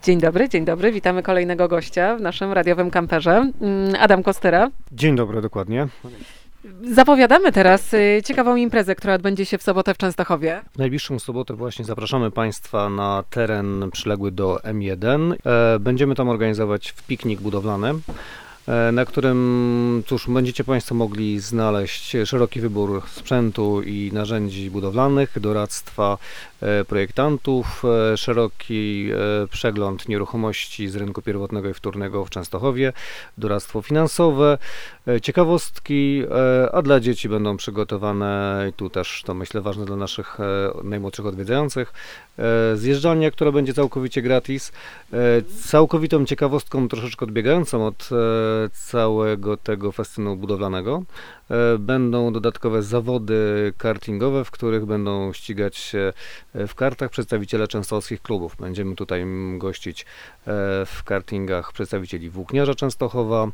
Dzień dobry, witamy kolejnego gościa w naszym radiowym kamperze. Adam Kostyra. Dzień dobry, dokładnie. Zapowiadamy teraz ciekawą imprezę, która odbędzie się w sobotę w Częstochowie. W najbliższą sobotę właśnie zapraszamy Państwa na teren przyległy do M1. Będziemy tam organizować piknik budowlany, na którym, będziecie Państwo mogli znaleźć szeroki wybór sprzętu i narzędzi budowlanych, doradztwa projektantów, szeroki przegląd nieruchomości z rynku pierwotnego i wtórnego w Częstochowie, doradztwo finansowe, ciekawostki, a dla dzieci będą przygotowane, i tu też to myślę ważne dla naszych najmłodszych odwiedzających, zjeżdżalnia, która będzie całkowicie gratis. Całkowitą ciekawostką, troszeczkę odbiegającą od całego tego festynu budowlanego, będą dodatkowe zawody kartingowe, w których będą ścigać się w kartach przedstawiciele częstochowskich klubów. Będziemy tutaj gościć w kartingach przedstawicieli Włókniarza Częstochowa,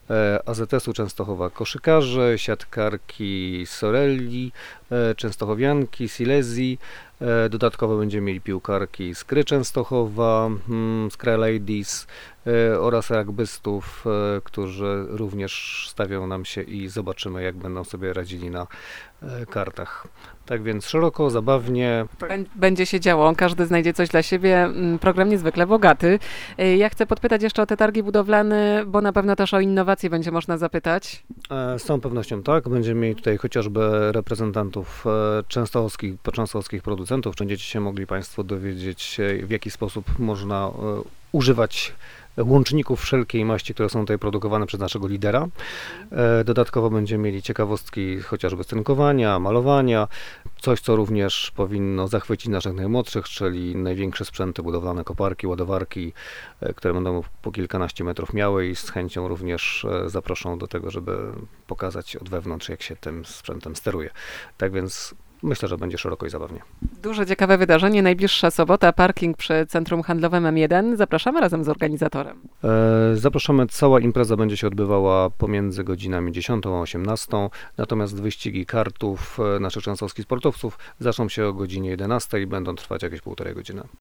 AZS-u Częstochowa koszykarzy, siatkarki Sorelli, częstochowianki Silesii. Dodatkowo będziemy mieli piłkarki z Kry Częstochowa, z Kry Ladies oraz rugbystów, którzy również stawią nam się i zobaczymy, jak będą sobie radzili na kartach. Tak więc szeroko, zabawnie. Będzie się działo, każdy znajdzie coś dla siebie. Program niezwykle bogaty. Ja chcę podpytać jeszcze o te targi budowlane, bo na pewno też o innowacje będzie można zapytać. Z całą pewnością tak. Będziemy mieli tutaj chociażby reprezentantów częstochowskich producentów. Będziecie się mogli Państwo dowiedzieć, w jaki sposób można używać łączników wszelkiej maści, które są tutaj produkowane przez naszego lidera. Dodatkowo będziemy mieli ciekawostki chociażby z tynkowania, malowania, coś co również powinno zachwycić naszych najmłodszych, czyli największe sprzęty budowlane, koparki, ładowarki, które będą po kilkanaście metrów miały i z chęcią również zaproszą do tego, żeby pokazać od wewnątrz, jak się tym sprzętem steruje. Tak więc myślę, że będzie szeroko i zabawnie. Duże, ciekawe wydarzenie. Najbliższa sobota, parking przy Centrum Handlowym M1. Zapraszamy razem z organizatorem. Zapraszamy. Cała impreza będzie się odbywała pomiędzy godzinami 10 a 18, natomiast wyścigi kartów naszych częstochowskich sportowców zaczną się o godzinie 11 i będą trwać jakieś 1,5 godziny.